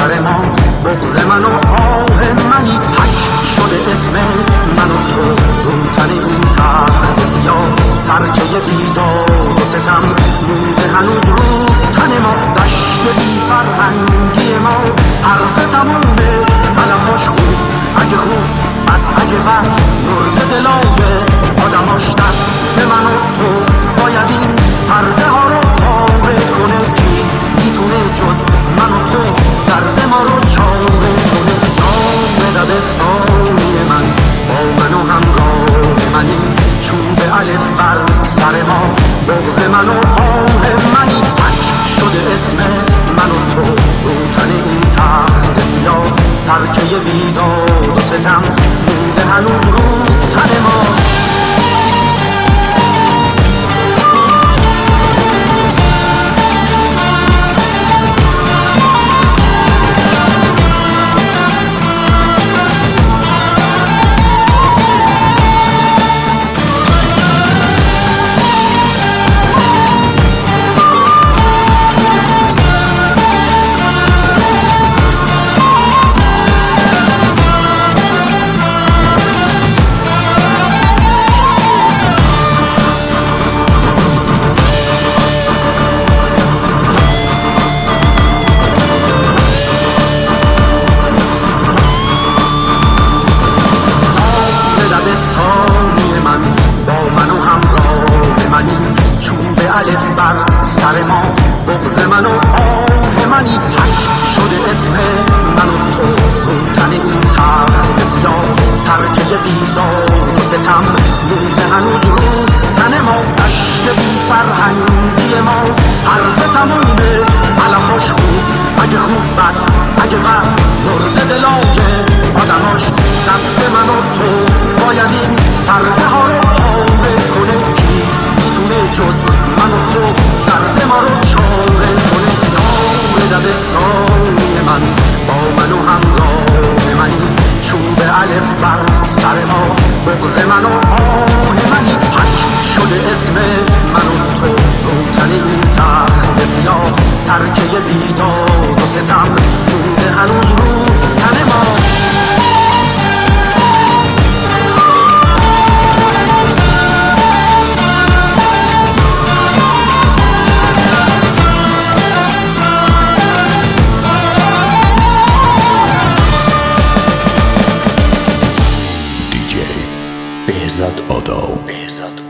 سر ما بغض من و آه منی حک شده اسم من و تو رو تن این تخت سیاه ترکه بیداد و ستم مونده هنوز رو تن ما دشت بی فرهنگی ما حرف تمومه قلماش خوب اگه خوب بد اگه بد مرد دلای آدماش دست من و تو باید این پرده ها رو پاره کنه کی میتونه جز من و تو درد ما رو چاره کنه نام دبستانی من با من و همراه منی چون به الف بر سر ما بغض من و آه منی حک شده اسم من و تو رو تن این تخت سیاه ترکه بیداد و ستم مونده هنوز رو تن ما بر سر ما بغض من و آه منی حک شده اسم من و تو رو تن این تخت سیاه ترکه بیداد و ستم مونده هنوز رو تن ما دشت بی فرهنگی ما حرف تمومه علماش خوب اگه خوب بد اگه بد مرد دلای آدماش دست من و تو باید این پرده ها رو پاره کنه کی میتونه جز من و تو درد ما رو چاره کنه نام دبستانی من با من و همراه منی چون به الف بر سر ما بغض من و آه منی حک شده اسم من و تو رو تن این تخت سیاه ترکه بیداد و ستم مونده هنوز رو تن ما بهزاد آداو